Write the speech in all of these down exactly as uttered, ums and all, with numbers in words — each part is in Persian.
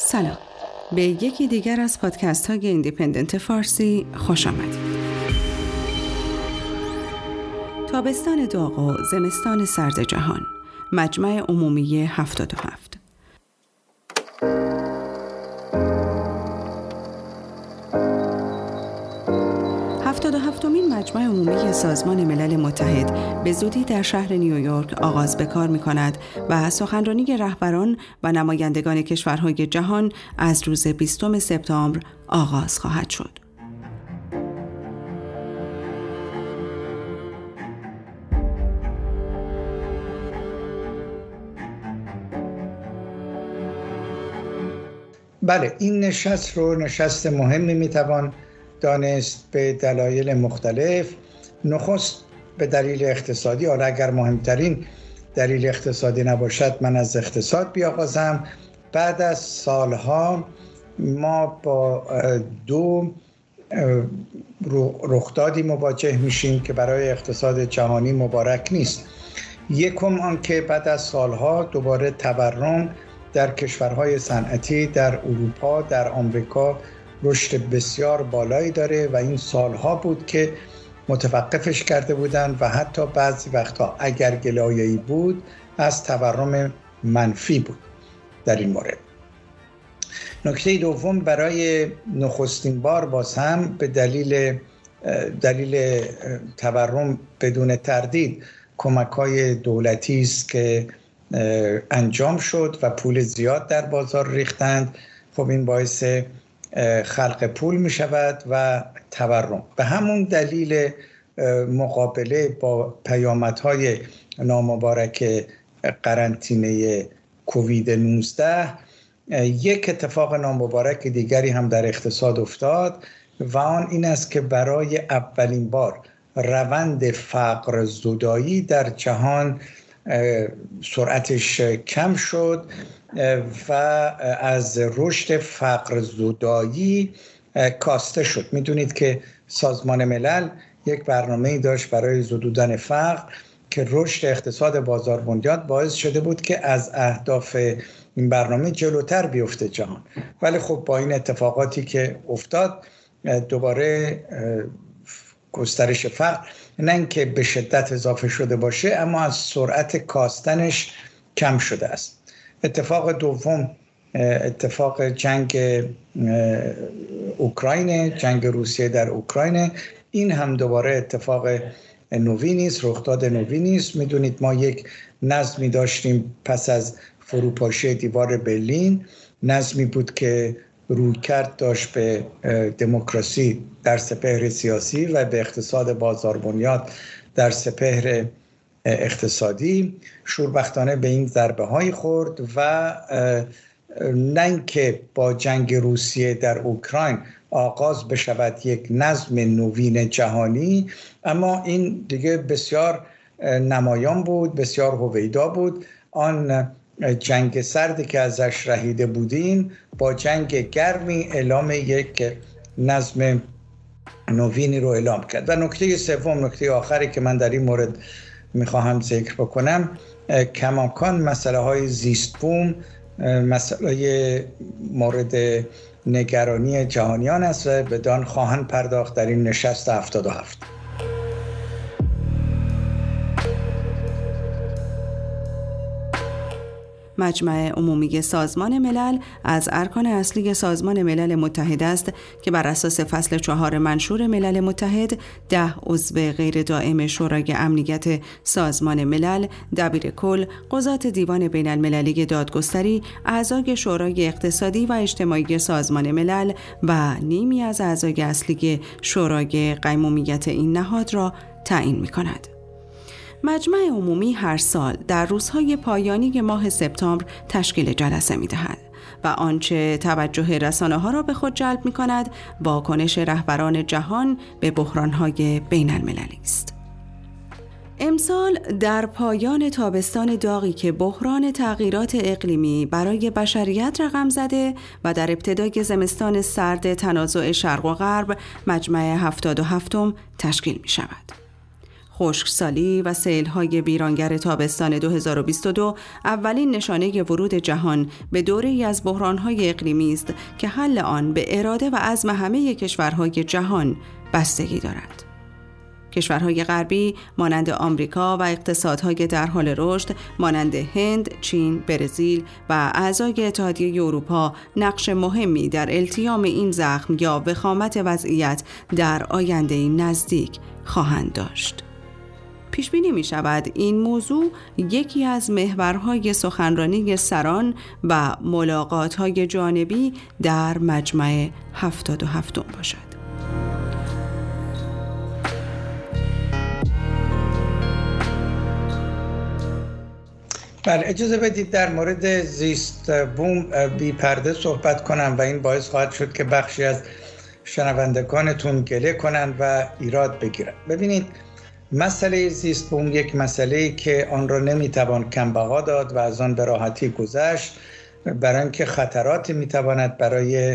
سلام، به یکی دیگر از پادکست های ایندیپندنت فارسی خوش آمدید. تابستان داغ و زمستان سرد جهان، مجمع عمومی هفتاد و هفت. هفتاد و هفتمین مجمع عمومی سازمان ملل متحد به زودی در شهر نیویورک آغاز به کار می‌کند و سخنرانی رهبران و نمایندگان کشورهای جهان از روز بیستم سپتامبر آغاز خواهد شد. بله، این نشست رو نشست مهمی میتوان دانست به دلایل مختلف. نخست به دلیل اقتصادی، حالا اگر مهمترین دلیل اقتصادی نباشد من از اقتصاد بیاغازم. بعد از سالها ما با دو رخدادی مواجه میشیم که برای اقتصاد جهانی مبارک نیست. یکم آن که بعد از سالها دوباره تورم در کشورهای صنعتی در اروپا، در آمریکا رشد بسیار بالایی داره و این سالها بود که متوقفش کرده بودن و حتی بعضی وقتا اگر گلایه‌ای بود از تورم منفی بود در این مورد. نکته دوم، برای نخستین بار باز هم به دلیل دلیل تورم بدون تردید کمک‌های دولتی است که انجام شد و پول زیاد در بازار ریختند. خب این باعث خلق پول می شود و تورم. به همون دلیل مقابله با پیامدهای نامبارک قرنطینه کووید نوزده، یک اتفاق نامبارک دیگری هم در اقتصاد افتاد و آن این است که برای اولین بار روند فقر زدایی در جهان سرعتش کم شد و از رشد فقر زدایی کاسته شد. میدونید که سازمان ملل یک برنامه‌ای داشت برای زدودن فقر که رشد اقتصاد بازار بنیاد باعث شده بود که از اهداف این برنامه جلوتر بیفته جهان. ولی خب با این اتفاقاتی که افتاد دوباره گسترش فقر نه اینکه به شدت اضافه شده باشه اما از سرعت کاستنش کم شده است. اتفاق دوم اتفاق جنگ اوکراین، جنگ روسیه در اوکراین. این هم دوباره اتفاق نوی نیست، رخداد نوی نیست. میدونید ما یک نظمی داشتیم پس از فروپاشی دیوار برلین، نظمی بود که رویکرد داشت به دموکراسی در سپهر سیاسی و به اقتصاد بازار بنیاد در سپهر اقتصادی. شوربختانه به این ضربه های خورد و نه اینکه با جنگ روسیه در اوکراین آغاز بشود یک نظم نوین جهانی، اما این دیگه بسیار نمایان بود، بسیار هویدا بود. آن جنگ سردی که ازش رهیده بودیم با جنگ گرمی اعلام یک نظم نوینی رو اعلام کرد. و نکته سوم، نکته آخری که من در این مورد میخواهم ذکر بکنم، کماکان مسئله های زیست بوم مسئله مورد نگرانی جهانیان است و بدان خواهند پرداخت در این نشست هفتاد و هفت. مجمع عمومی سازمان ملل از ارکان اصلی سازمان ملل متحد است که بر اساس فصل چهار منشور ملل متحد ده عضو غیر دائم شورای امنیت سازمان ملل، دبیر کل، قضات دیوان بین المللی دادگستری، اعضای شورای اقتصادی و اجتماعی سازمان ملل و نیمی از اعضای اصلی شورای قیمومیت این نهاد را تعیین می کند. مجمع عمومی هر سال در روزهای پایانی ماه سپتامبر تشکیل جلسه می‌دهد و آنچه توجه رسانه‌ها را به خود جلب می‌کند واکنش رهبران جهان به بحران‌های بین‌المللی است. امسال در پایان تابستان داغی که بحران تغییرات اقلیمی برای بشریت رقم زده و در ابتدای زمستان سرد تنازع شرق و غرب، مجمع هفتاد و هفتم تشکیل می‌شود. خشکسالی و سیل‌های ویرانگر تابستان دو هزار و بیست و دو اولین نشانه ورود جهان به دوره‌ای از بحران‌های اقلیمی است که حل آن به اراده و عزم همه کشورهای جهان بستگی دارد. کشورهای غربی مانند آمریکا و اقتصادهای در حال رشد مانند هند، چین، برزیل و اعضای اتحادیه اروپا نقش مهمی در التیام این زخم یا وخامت وضعیت در آینده نزدیک خواهند داشت. پیش بینی می شود این موضوع یکی از محورهای سخنرانی سران و ملاقات‌های جانبی در مجمع هفتاد و هفتم باشد. بله، اجازه بدید در مورد زیست بوم بی پرده صحبت کنم و این باعث خواهد شد که بخشی از شنوندگانتون گله کنن و ایراد بگیرن. ببینید، مسئله زیست بوم یک مسئله که آن را نمیتوان کمبها داد و از آن به راحتی گذشت، برای اینکه خطراتی میتواند برای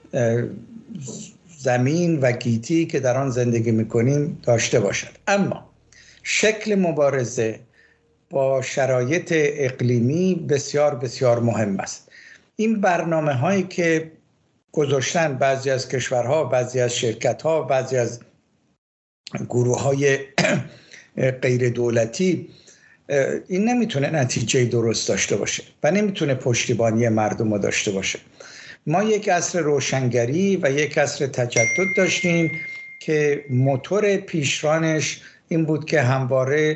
زمین و گیتی که در آن زندگی میکنیم داشته باشد. اما شکل مبارزه با شرایط اقلیمی بسیار بسیار مهم است. این برنامه هایی که گذاشتن بعضی از کشورها، بعضی از شرکت‌ها، بعضی از گروه های غیر دولتی، این نمیتونه نتیجه درست داشته باشه و نمیتونه پشتیبانی مردم رو داشته باشه. ما یک عصر روشنگری و یک عصر تجدد داشتیم که موتور پیشرانش این بود که همواره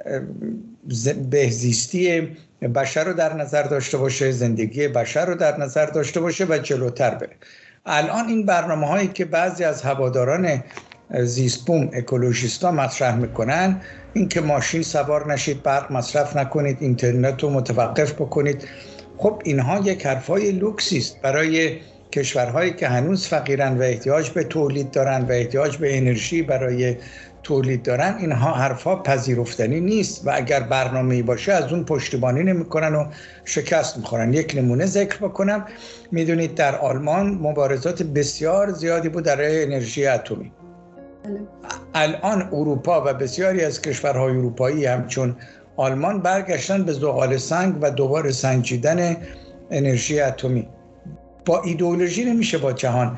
بهزیستی بشر رو در نظر داشته باشه، زندگی بشر رو در نظر داشته باشه و جلوتر بره. الان این برنامه هایی که بعضی از هواداران زیست بوم اکولوژیستا مطرح میکنن، این که ماشین سوار نشید، برق مصرف نکنید، اینترنت رو متوقف بکنید، خب اینها یک حرفای لوکسی است برای کشورهایی که هنوز فقیرن و احتیاج به تولید دارن و احتیاج به انرژی برای تولید دارن. اینها حرفا پذیرفتنی نیست و اگر برنامه‌ای باشه از اون پشتیبانی نمی‌کنن و شکست می‌خورن. یک نمونه ذکر بکنم، میدونید در آلمان مبارزات بسیار زیادی بود در انرژی اتمی. الان اروپا و بسیاری از کشورهای اروپایی همچون آلمان برگشتن به زغال سنگ و دوباره سنجیدن انرژی اتمی. با ایدئولوژی نمیشه با جهان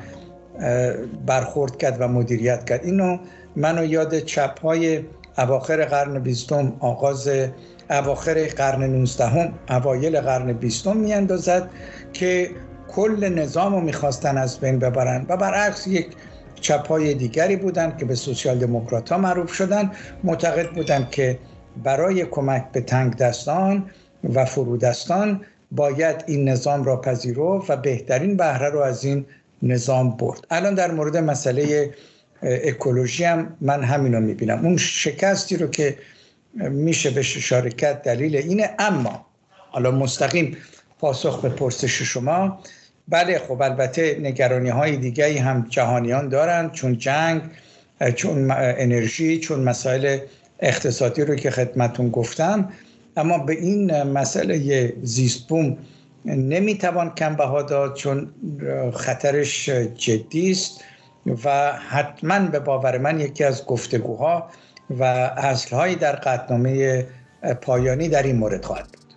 برخورد کرد و مدیریت کرد. اینو منو یاد چپ‌های اواخر قرن بیستم، آغاز اواخر قرن نوزدهم، اوایل قرن بیستم میاندازد که کل نظامو میخواستن از بین ببرن و برعکس یک چپ‌های دیگری بودن که به سوسیال دموکرات‌ها معروف شدن، معتقد بودن که برای کمک به تنگ دستان و فرودستان باید این نظام را پذیرفت و بهترین بهره رو از این نظام برد. الان در مورد مسئله اکولوژی هم من همینو میبینم. اون شکستی رو که میشه به شرکت دلیل اینه. اما حالا مستقیم پاسخ به پرسش شما، بله خب البته نگرانی های دیگری هم جهانیان دارن، چون جنگ، چون انرژی، چون مسائل اقتصادی رو که خدمتون گفتم. اما به این مسئله زیست بوم نمیتوان کم بها داد، چون خطرش جدی است و حتما به باور من یکی از گفتگوها و اصلهایی در قطعنامه پایانی در این مورد خواهد بود.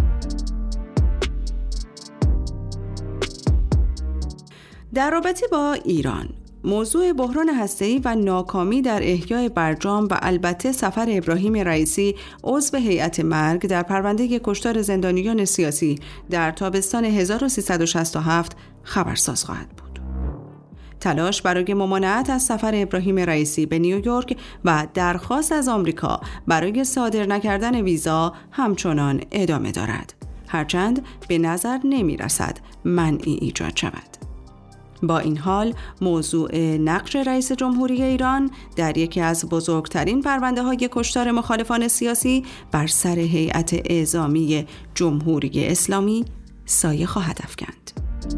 در رابطه با ایران، موضوع بحران هسته‌ای و ناکامی در احیای برجام و البته سفر ابراهیم رئیسی عضو هیئت مرگ در پرونده کشتار زندانیان سیاسی در تابستان هزار و سیصد و شصت و هفت خبرساز خواهد بود. تلاش برای ممانعت از سفر ابراهیم رئیسی به نیویورک و درخواست از آمریکا برای صادر نکردن ویزا همچنان ادامه دارد، هرچند به نظر نمی رسد منعی ایجاد شود. با این حال موضوع نقش رئیس جمهوری ایران در یکی از بزرگترین پرونده های کشتار مخالفان سیاسی بر سر هیئت اعزامی جمهوری اسلامی سایه خواهد افکند.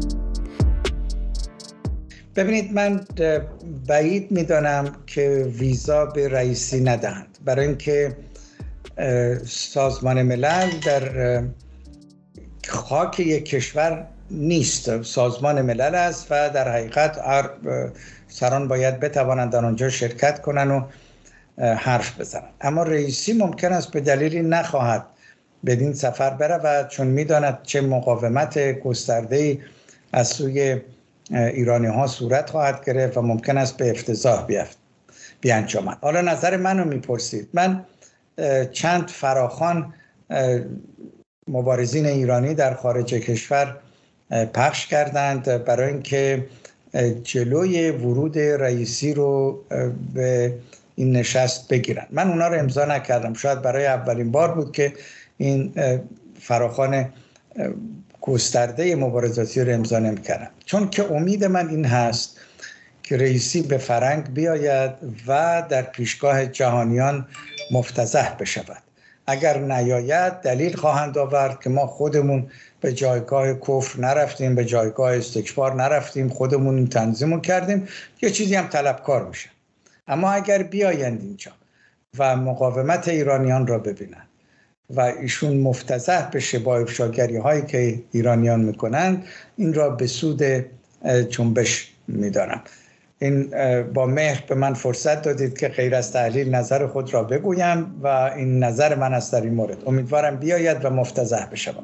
ببینید، من بعید میدانم که ویزا به رئیسی ندهند، برای اینکه سازمان ملل در خاک یک کشور نیست، سازمان ملل است و در حقیقت سران باید بتوانند در آنجا شرکت کنند و حرف بزنند. اما رئیسی ممکن است به دلیلی نخواهد بدین سفر برود، چون میداند چه مقاومت گسترده‌ای از سوی ایرانی ها صورت خواهد گرفت و ممکن است به افتضاح بیفت بیانجامد. حالا نظر منو میپرسید. من چند فراخوان مبارزین ایرانی در خارج کشور پخش کردند برای اینکه جلوی ورود رئیسی رو به این نشست بگیرن. من اونا رو امضا نکردم. شاید برای اولین بار بود که این فراخوان گسترده مبارزاتی رو امضا نمی‌کردم، چون که امید من این هست که رئیسی به فرنگ بیاید و در پیشگاه جهانیان مفتضح بشود. اگر نیاید دلیل خواهند آورد که ما خودمون به جایگاه کفر نرفتیم، به جایگاه استکبار نرفتیم، خودمون این تنظیم رو کردیم، یه چیزی هم طلبکار میشه. اما اگر بیایند اینجا و مقاومت ایرانیان را ببینند و ایشون مفتضح بشه با افشاگری هایی که ایرانیان میکنند، این را به سود جنبش میدارم. این با مهر به من فرصت دادید که غیر از تحلیل نظر خود را بگویم و این نظر من است در این مورد. امیدوارم بیاید و مفتضح بشود.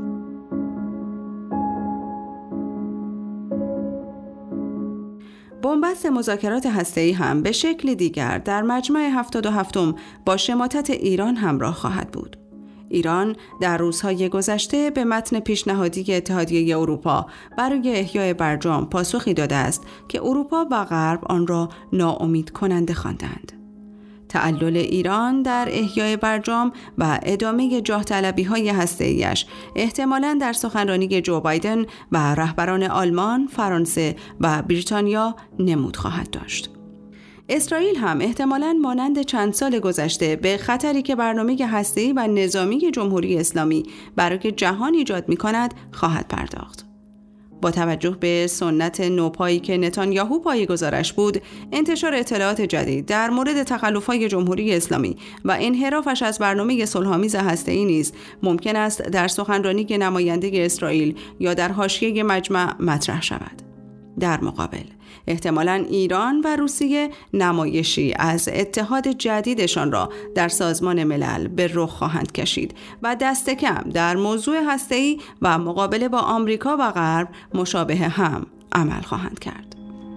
بنبست مذاکرات هسته‌ای هم به شکل دیگر در مجمع هفتاد و هفتم با شماتت ایران همراه خواهد بود. ایران در روزهای گذشته به متن پیشنهادی اتحادیه اروپا برای احیای برجام پاسخی داده است که اروپا و غرب آن را ناامید کننده خواندند. تعلل ایران در احیای برجام و ادامه جاه طلبی های هسته‌ایش احتمالاً در سخنرانی جو بایدن و رهبران آلمان، فرانسه و بریتانیا نمود خواهد داشت. اسرائیل هم احتمالاً مانند چند سال گذشته به خطری که برنامه هسته‌ای و نظامی جمهوری اسلامی برای جهان ایجاد می‌کند خواهد پرداخت. با توجه به سنت نوپایی که نتانیاهو پایه‌گذارش بود، انتشار اطلاعات جدید در مورد تخلف‌های جمهوری اسلامی و انحرافش از برنامه صلح‌آمیز هسته‌ای نیز ممکن است در سخنرانی نماینده اسرائیل یا در حاشیه مجمع مطرح شود. در مقابل، احتمالاً ایران و روسیه نمایشی از اتحاد جدیدشان را در سازمان ملل به رخ خواهند کشید و دست کم در موضوع هسته‌ای و مقابله با آمریکا و غرب مشابه هم عمل خواهند کرد.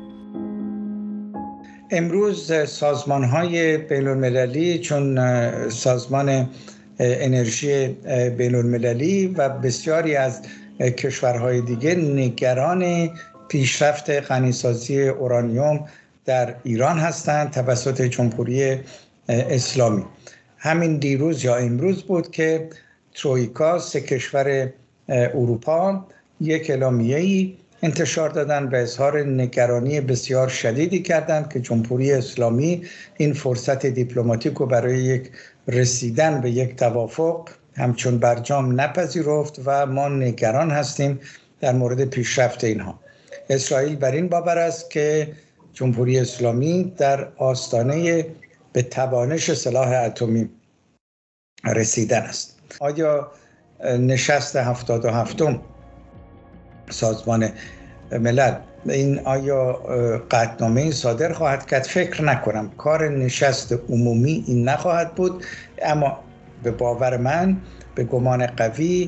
امروز سازمان‌های بین‌المللی چون سازمان انرژی بین‌المللی و بسیاری از کشورهای دیگه نگران پیشرفت غنیسازی اورانیوم در ایران هستند توسط جمهوری اسلامی. همین دیروز یا امروز بود که ترویکا، سه کشور اروپا، یک اعلامیه‌ای انتشار دادن و اظهار نگرانی بسیار شدیدی کردند که جمهوری اسلامی این فرصت دیپلماتیک رو برای یک رسیدن به یک توافق همچون برجام نپذیرفت و ما نگران هستیم در مورد پیشرفت اینها. اسرائیل بر این باور است که جمهوری اسلامی در آستانه به توانش سلاح اتمی رسیدن است. آیا نشست هفتاد و هفتم سازمان ملل این آیا قطعنامه صادر خواهد کرد؟ فکر نکنم. کار نشست عمومی این نخواهد بود، اما به باور من، به گمان قوی،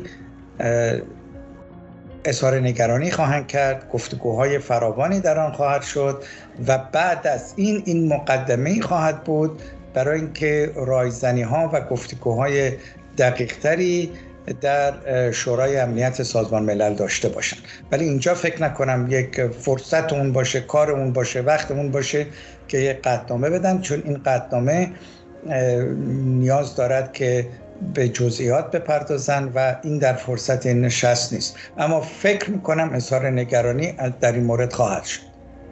اظهار نگرانی خواهند کرد، گفتگوهای فراوانی در آن خواهد شد و بعد از این این مقدمه‌ای خواهد بود برای اینکه رایزنی‌ها و گفتگوهای دقیق‌تری در شورای امنیت سازمان ملل داشته باشند. ولی اینجا فکر نکنم یک فرصت اون باشه، کار اون باشه، وقت اون باشه که یک قطعنامه بدن، چون این قطعنامه نیاز دارد که به جزئیات بپردازن و این در فرصت این نشست نیست. اما فکر میکنم اظهار نگرانی در این مورد خواهد شد.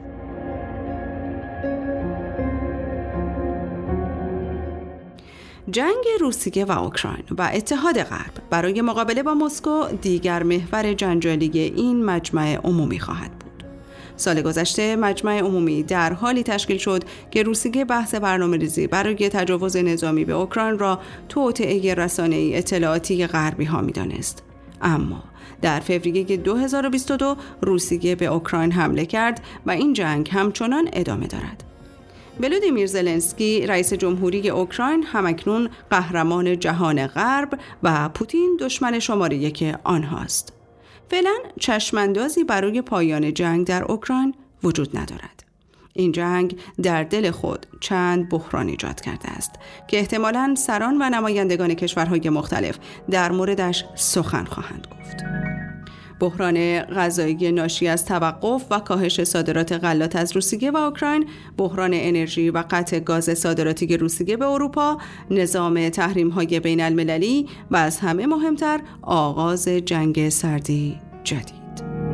جنگ روسیه و اوکراین و اتحاد غرب برای مقابله با مسکو دیگر محور جنجالی این مجمع عمومی خواهد بود. سال گذشته مجمع عمومی در حالی تشکیل شد که روسیه بحث برنامه‌ریزی برای تجاوز نظامی به اوکراین را توطئه رسانه‌ای اطلاعاتی غربی ها می‌دانست. اما در فوریه دو هزار و بیست و دو روسیه به اوکراین حمله کرد و این جنگ همچنان ادامه دارد. ولودیمیر زلنسکی رئیس جمهوری اوکراین همکنون قهرمان جهان غرب و پوتین دشمن شماره یک آنهاست. فعلا چشماندازی برای پایان جنگ در اوکراین وجود ندارد. این جنگ در دل خود چند بحران ایجاد کرده است که احتمالاً سران و نمایندگان کشورهای مختلف در موردش سخن خواهند گفت. بحران غذایی ناشی از توقف و کاهش صادرات غلات از روسیه و اوکراین، بحران انرژی و قطع گاز صادراتی روسیه به اروپا، نظام تحریم‌های بین المللی و از همه مهمتر آغاز جنگ سردی جدید.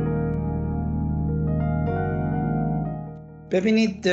ببینید،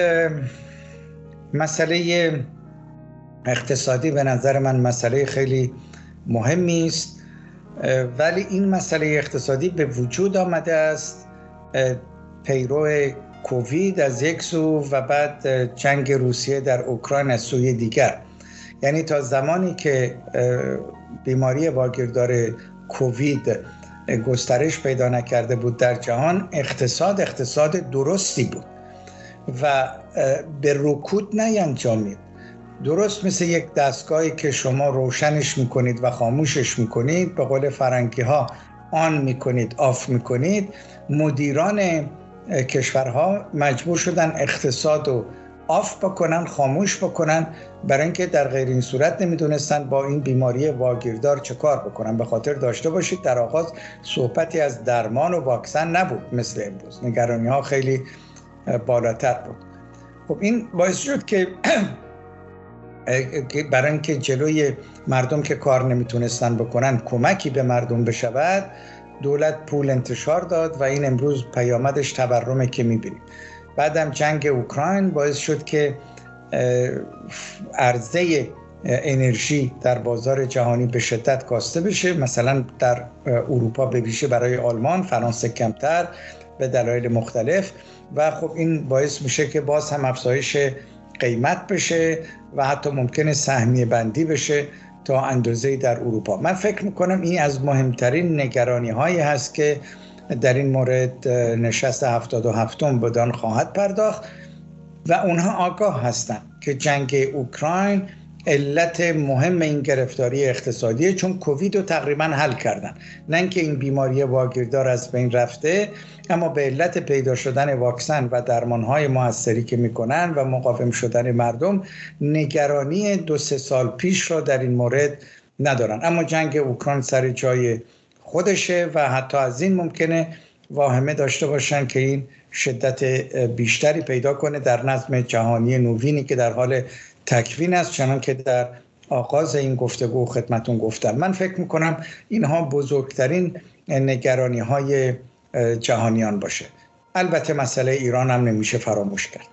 مسئله اقتصادی به نظر من مسئله خیلی مهمی است، ولی این مسئله اقتصادی به وجود آمده است پیرو کووید از یک سو و بعد جنگ روسیه در اوکراین از سوی دیگر. یعنی تا زمانی که بیماری واگیردار کووید گسترش پیدا نکرده بود در جهان، اقتصاد اقتصاد درستی بود و به رکود نینجامید. درست مثل یک دستگاهی که شما روشنش میکنید و خاموشش میکنید، به قول فرنگی ها آن میکنید آف میکنید، مدیران کشورها مجبور شدن اقتصاد رو آف بکنن، خاموش بکنن، برای اینکه در غیر این صورت نمیدونستن با این بیماری واگیردار چه کار بکنن. به خاطر داشته باشید در آغاز صحبتی از درمان و واکسن نبود مثل امروز، نگرانی ها خیلی بالاتر بود. خب این باعث شد که برای اینکه جلوی مردم که کار نمیتونستن بکنن کمکی به مردم بشود، دولت پول انتشار داد و این امروز پیامدش تورمه که میبینیم. بعدم جنگ اوکراین باعث شد که عرضه انرژی در بازار جهانی به شدت کاسته بشه، مثلا در اروپا به ویژه برای آلمان، فرانسه کمتر به دلایل مختلف، و خب این باعث میشه که باز هم افزایش قیمت بشه و حتی ممکنه سهمیه بندی بشه تا اندازه‌ای در اروپا. من فکر میکنم این از مهمترین نگرانی هایی هست که در این مورد نشست هفتاد و هفتم بدان خواهد پرداخت و اونها آگاه هستند که جنگ اوکراین علت مهم این گرفتاری اقتصادیه، چون کووید رو تقریبا حل کردن. نه اینکه این بیماری واگیردار از بین رفته، اما به علت پیدا شدن واکسن و درمانهای موثری که میکنن و مقاوم شدن مردم، نگرانی دو سه سال پیش را در این مورد ندارن. اما جنگ اوکراین سر جای خودشه و حتی از این ممکنه واهمه داشته باشن که این شدت بیشتری پیدا کنه در نظم جهانی نوینی که در حال تکوین است، چنان که در آغاز این گفتگو خدمتون گفتم. من فکر میکنم اینها بزرگترین نگرانی های جهانیان باشه. البته مسئله ایران هم نمیشه فراموش کرد.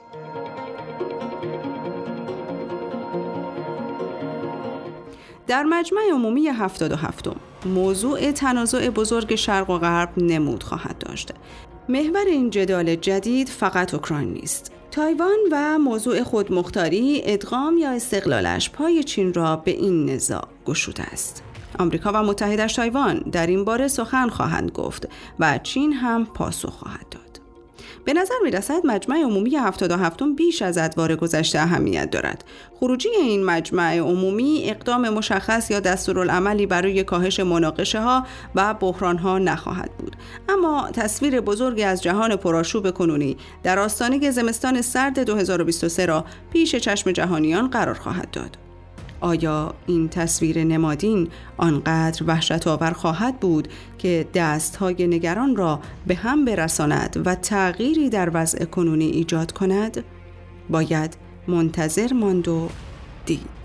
در مجمع عمومی هفتاد و هفتم موضوع تنازع بزرگ شرق و غرب نمود خواهد داشت. محور این جدال جدید فقط اوکراین نیست. تایوان و موضوع خودمختاری، ادغام یا استقلالش پای چین را به این نزاع گشوده است. آمریکا و متحدش تایوان در این باره سخن خواهند گفت و چین هم پاسخ خواهد داد. به نظر می‌رسد مجمع عمومی هفتاد و هفتم بیش از ادوار گذشته اهمیت دارد. خروجی این مجمع عمومی اقدام مشخص یا دستورالعملی برای کاهش مناقشه‌ها و بحران‌ها نخواهد بود، اما تصویر بزرگی از جهان پرآشوب کنونی در آستانه زمستان سرد دو هزار و بیست و سه را پیش چشم جهانیان قرار خواهد داد. آیا این تصویر نمادین آنقدر وحشت‌آور خواهد بود که دست‌های نگران را به هم برساند و تغییری در وضع کنونی ایجاد کند؟ باید منتظر ماند و دید.